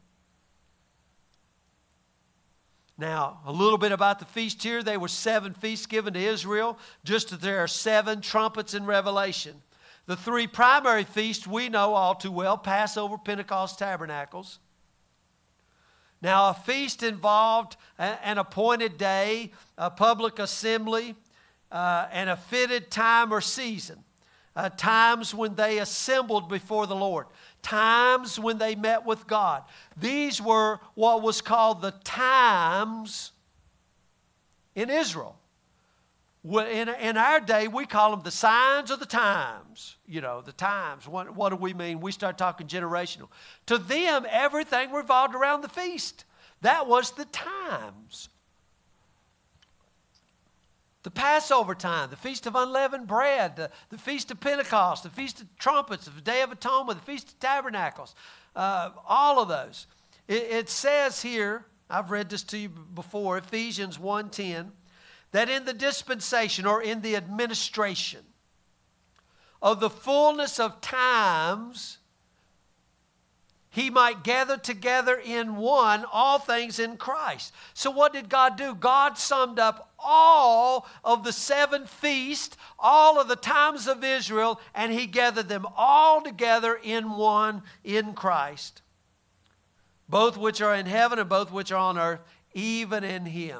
Now, a little bit about the feast here. There were 7 feasts given to Israel, just as there are 7 trumpets in Revelation. The 3 primary feasts we know all too well: Passover, Pentecost, Tabernacles. Now, a feast involved an appointed day, a public assembly, and a fitted time or season. times when they assembled before the Lord, times when they met with God. These were what was called the times in Israel. In our day, we call them the signs of the times. You know, the times. What do we mean? We start talking generational. To them, everything revolved around the feast. That was the times. The Passover time, the Feast of Unleavened Bread, the Feast of Pentecost, the Feast of Trumpets, the Day of Atonement, the Feast of Tabernacles, all of those. It says here, I've read this to you before, Ephesians 1:10, that in the dispensation or in the administration of the fullness of times, He might gather together in one all things in Christ. So what did God do? God summed up all of the 7 feasts, all of the times of Israel, and He gathered them all together in one in Christ. Both which are in heaven and both which are on earth, even in Him.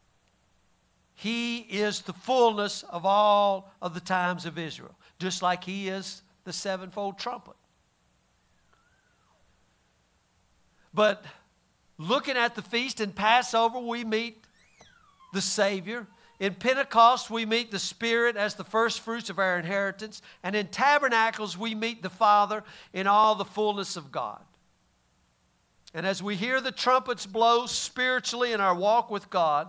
He is the fullness of all of the times of Israel, just like He is the 7-fold trumpet. But looking at the feast, in Passover we meet the Savior. In Pentecost we meet the Spirit as the first fruits of our inheritance. And in Tabernacles we meet the Father in all the fullness of God. And as we hear the trumpets blow spiritually in our walk with God,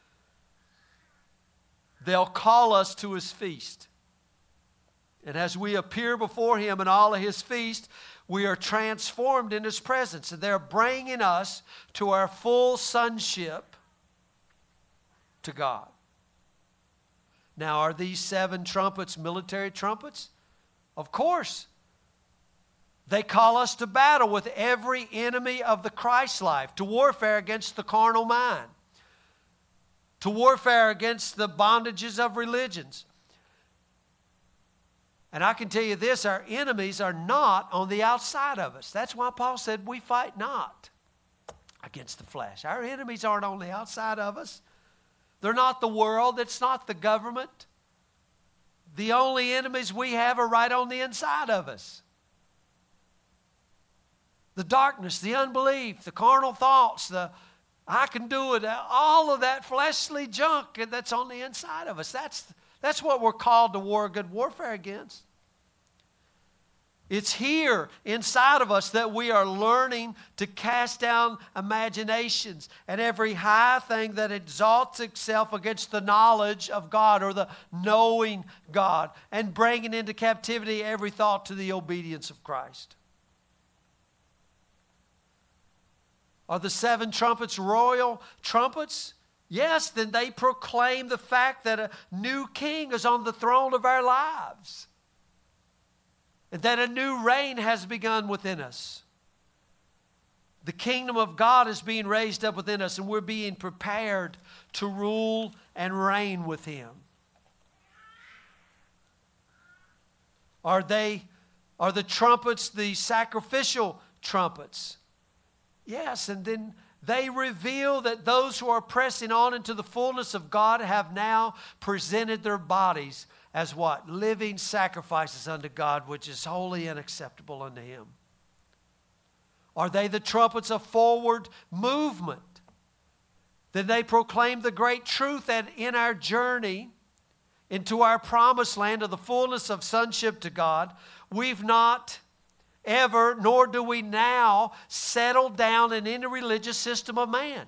they'll call us to His feast. And as we appear before Him in all of His feast, we are transformed in His presence. And they're bringing us to our full sonship to God. Now, are these 7 trumpets military trumpets? Of course. They call us to battle with every enemy of the Christ life, to warfare against the carnal mind, to warfare against the bondages of religions. And I can tell you this, our enemies are not on the outside of us. That's why Paul said we fight not against the flesh. Our enemies aren't on the outside of us. They're not the world. It's not the government. The only enemies we have are right on the inside of us. The darkness, the unbelief, the carnal thoughts, the I can do it, all of that fleshly junk that's on the inside of us. That's what we're called to war good warfare against. It's here inside of us that we are learning to cast down imaginations and every high thing that exalts itself against the knowledge of God or the knowing God, and bringing into captivity every thought to the obedience of Christ. Are the 7 trumpets royal trumpets? Yes, then they proclaim the fact that a new king is on the throne of our lives. And that a new reign has begun within us. The kingdom of God is being raised up within us, and we're being prepared to rule and reign with Him. Are the trumpets the sacrificial trumpets? Yes, and then they reveal that those who are pressing on into the fullness of God have now presented their bodies as what? Living sacrifices unto God, which is holy and acceptable unto Him. Are they the trumpets of forward movement? Then they proclaim the great truth that in our journey into our promised land of the fullness of sonship to God, we've not ever, nor do we now, settle down in any religious system of man.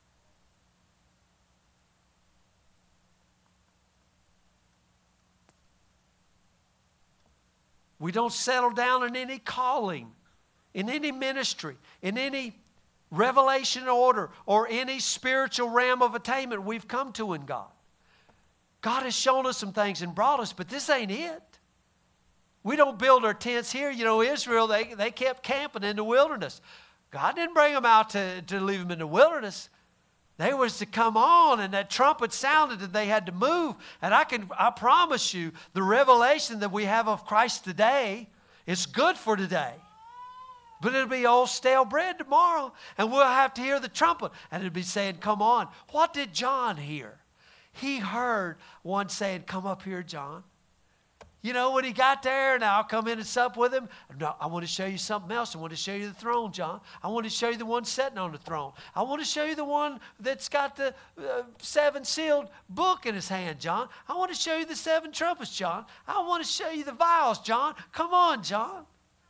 We don't settle down in any calling, in any ministry, in any revelation order, or any spiritual realm of attainment we've come to in God. God has shown us some things and brought us, but this ain't it. We don't build our tents here. You know, Israel, they kept camping in the wilderness. God didn't bring them out to leave them in the wilderness. They was to come on, and that trumpet sounded, and they had to move. And I promise you, the revelation that we have of Christ today is good for today. But it'll be old stale bread tomorrow, and we'll have to hear the trumpet. And it'll be saying, come on. What did John hear? He heard one saying, come up here, John. You know, when he got there, and I'll come in and sup with him. No, I want to show you something else. I want to show you the throne, John. I want to show you the one sitting on the throne. I want to show you the one that's got the 7 sealed book in his hand, John. I want to show you the 7 trumpets, John. I want to show you the vials, John. Come on, John.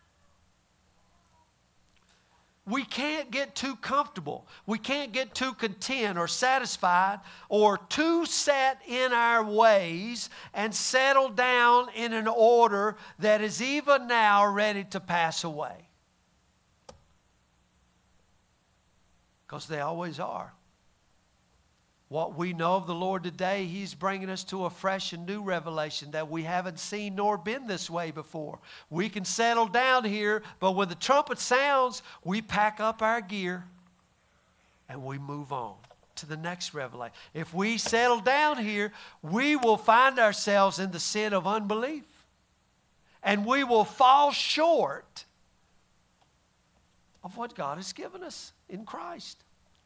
We can't get too comfortable. We can't get too content or satisfied or too set in our ways and settle down in an order that is even now ready to pass away. Because they always are. What we know of the Lord today, He's bringing us to a fresh and new revelation that we haven't seen nor been this way before. We can settle down here, but when the trumpet sounds, we pack up our gear and we move on to the next revelation. If we settle down here, we will find ourselves in the sin of unbelief. And we will fall short of what God has given us in Christ.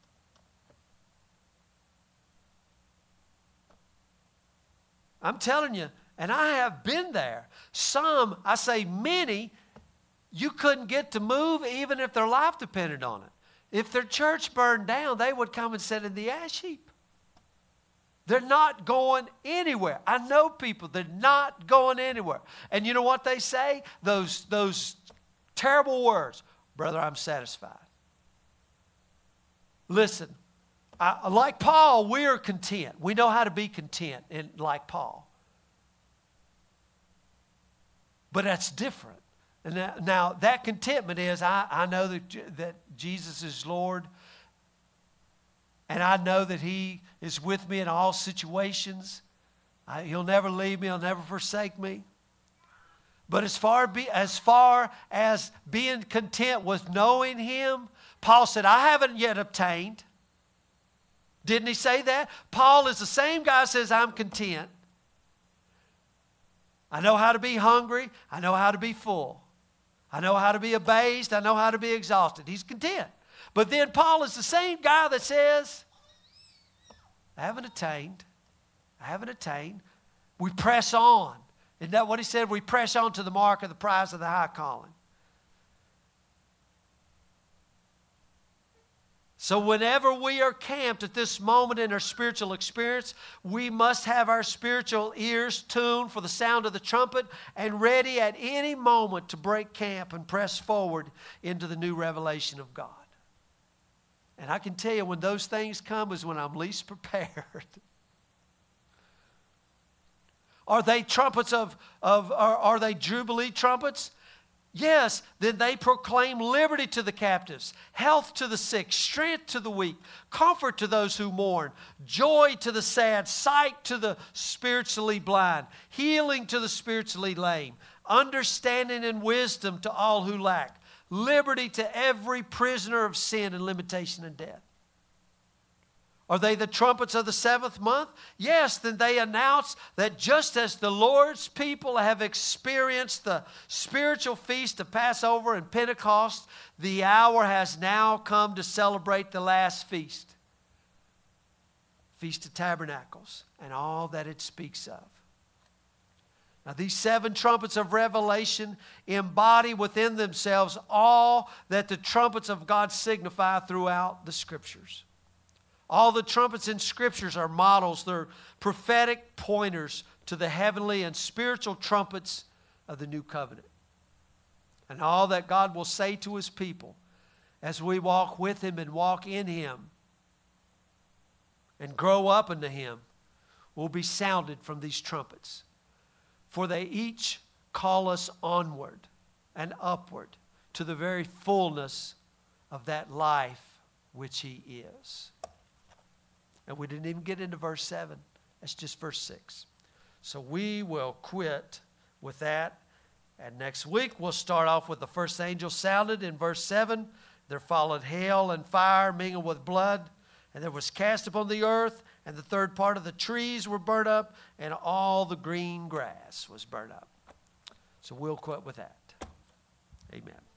I'm telling you, and I have been there. Some, I say many, you couldn't get to move even if their life depended on it. If their church burned down, they would come and sit in the ash heap. They're not going anywhere. I know people, they're not going anywhere. And you know what they say? Those terrible words, brother, I'm satisfied. Listen. Like Paul, we are content. We know how to be content like Paul. But that's different. And now that contentment is, I know that Jesus is Lord. And I know that He is with me in all situations. He'll never leave me. He'll never forsake me. But as far as being content with knowing Him, Paul said, I haven't yet obtained. Didn't he say that? Paul is the same guy who says, I'm content. I know how to be hungry. I know how to be full. I know how to be abased. I know how to be exhausted. He's content. But then Paul is the same guy that says, I haven't attained. I haven't attained. We press on. Isn't that what he said? We press on to the mark of the prize of the high calling. So whenever we are camped at this moment in our spiritual experience, we must have our spiritual ears tuned for the sound of the trumpet and ready at any moment to break camp and press forward into the new revelation of God. And I can tell you, when those things come is when I'm least prepared. Are they trumpets are they Jubilee trumpets? Yes, then they proclaim liberty to the captives, health to the sick, strength to the weak, comfort to those who mourn, joy to the sad, sight to the spiritually blind, healing to the spiritually lame, understanding and wisdom to all who lack, liberty to every prisoner of sin and limitation and death. Are they the trumpets of the 7th month? Yes, then they announce that just as the Lord's people have experienced the spiritual feast of Passover and Pentecost, the hour has now come to celebrate the last feast. Feast of Tabernacles and all that it speaks of. Now, these 7 trumpets of Revelation embody within themselves all that the trumpets of God signify throughout the Scriptures. All the trumpets in Scriptures are models. They're prophetic pointers to the heavenly and spiritual trumpets of the new covenant. And all that God will say to His people as we walk with Him and walk in Him and grow up into Him will be sounded from these trumpets. For they each call us onward and upward to the very fullness of that life which He is. And we didn't even get into verse 7. That's just verse 6. So we will quit with that. And next week we'll start off with the first angel sounded in verse 7. There followed hail and fire mingled with blood. And there was cast upon the earth. And the third part of the trees were burnt up. And all the green grass was burnt up. So we'll quit with that. Amen.